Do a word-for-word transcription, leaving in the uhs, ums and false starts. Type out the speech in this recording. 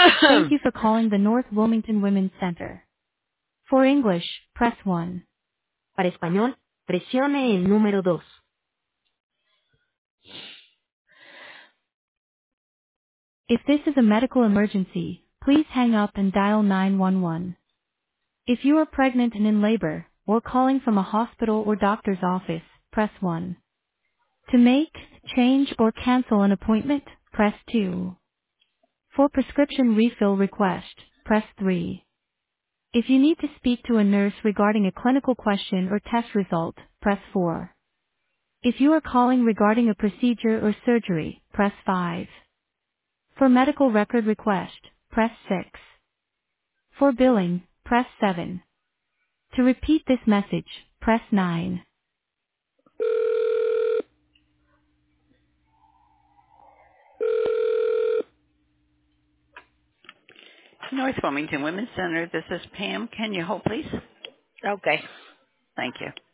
Thank you for calling the North Wilmington Women's Center. For English, press one. Para español, presione el número dos. If this is a medical emergency, please hang up and dial nine one one. If you are pregnant and in labor, or calling from a hospital or doctor's office, press one. To make, change or cancel an appointment, press two. For prescription refill request, press three. If you need to speak to a nurse regarding a clinical question or test result, press four. If you are calling regarding a procedure or surgery, press five. For medical record request, press six. For billing, press seven. To repeat this message, press nine. North Wilmington Women's Center, this is Pam. Can you hold, please? Okay. Thank you.